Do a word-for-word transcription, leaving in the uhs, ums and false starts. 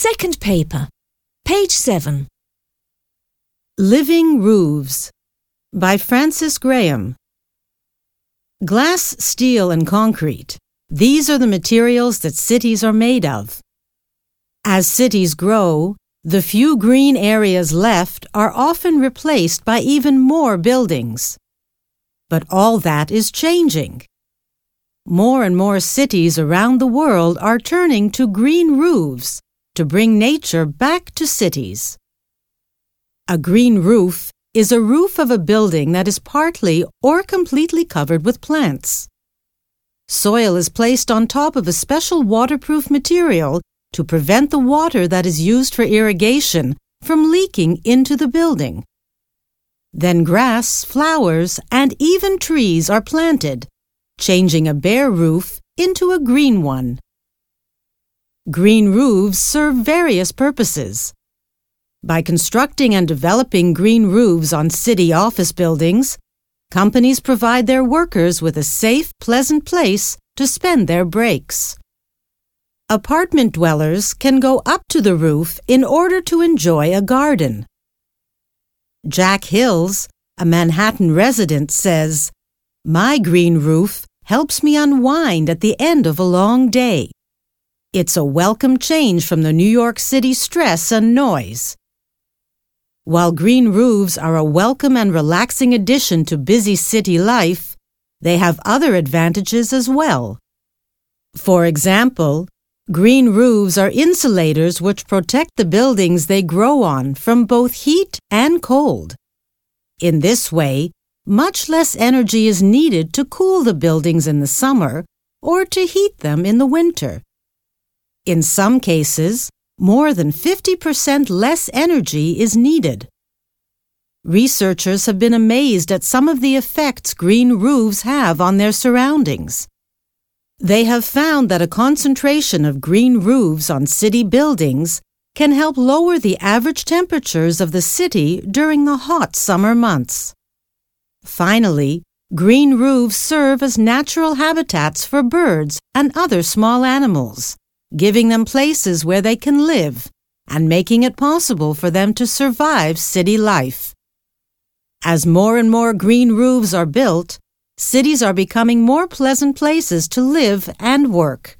Second paper, page seven. Living Roofs by Francis Graham. Glass, steel, and concrete. These are the materials that cities are made of. As cities grow, the few green areas left are often replaced by even more buildings. But all that is changing. More and more cities around the world are turning to green roofs to bring nature back to cities. A green roof is a roof of a building that is partly or completely covered with plants. Soil is placed on top of a special waterproof material to prevent the water that is used for irrigation from leaking into the building. Then grass, flowers, and even trees are planted, changing a bare roof into a green one. Green roofs serve various purposes. By constructing and developing green roofs on city office buildings, companies provide their workers with a safe, pleasant place to spend their breaks. Apartment dwellers can go up to the roof in order to enjoy a garden. Jack Hills, a Manhattan resident, says, "My green roof helps me unwind at the end of a long day. It's a welcome change from the New York City stress and noise." While green roofs are a welcome and relaxing addition to busy city life, they have other advantages as well. For example, green roofs are insulators which protect the buildings they grow on from both heat and cold. In this way, much less energy is needed to cool the buildings in the summer or to heat them in the winter. In some cases, more than fifty percent less energy is needed. Researchers have been amazed at some of the effects green roofs have on their surroundings. They have found that a concentration of green roofs on city buildings can help lower the average temperatures of the city during the hot summer months. Finally, green roofs serve as natural habitats for birds and other small animals, giving them places where they can live and making it possible for them to survive city life. As more and more green roofs are built, cities are becoming more pleasant places to live and work.